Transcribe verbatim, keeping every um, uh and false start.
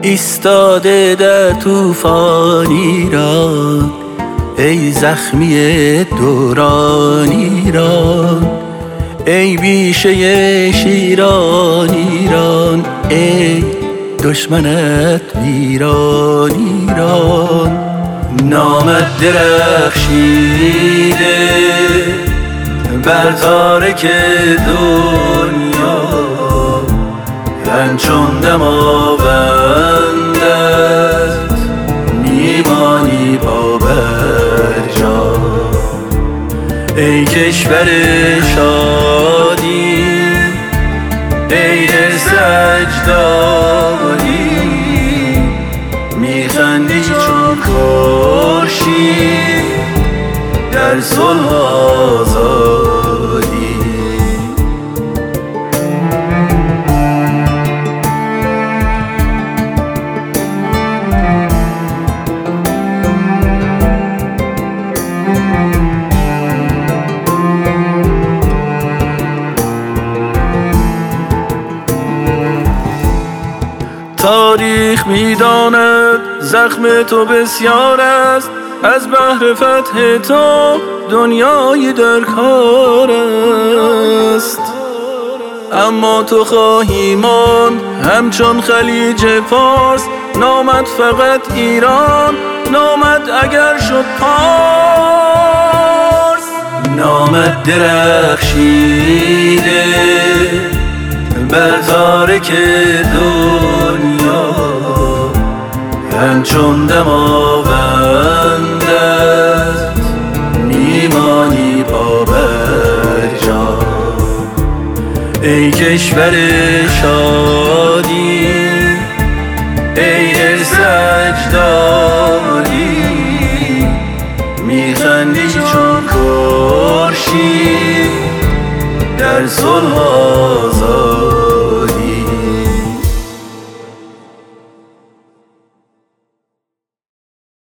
ایستاده در طوفان ایران، ای زخمی دوران ایران، ای بیشه شیران ایران، ای دشمنت ویران ایران. نامت درخشیده بر تارک دنیا، همچون دماوندت میمانی با برجا. ای کشور شادی، ای سجداری، میخندی چون خورشید در صلح آزادی. تاریخ میداند زخم تو بسیار است، از بحر فتح تو دنیای در کار است. اما تو خواهی ماند همچون خلیج فارس، نامت فقط ایران، نامت اگر شد پارس. نامت درخشیده بر تارک دنیا، همچون دماوندت میمانی با برجا. ای کشور شادی، ای سجداری، میخندی چون خورشید در صلح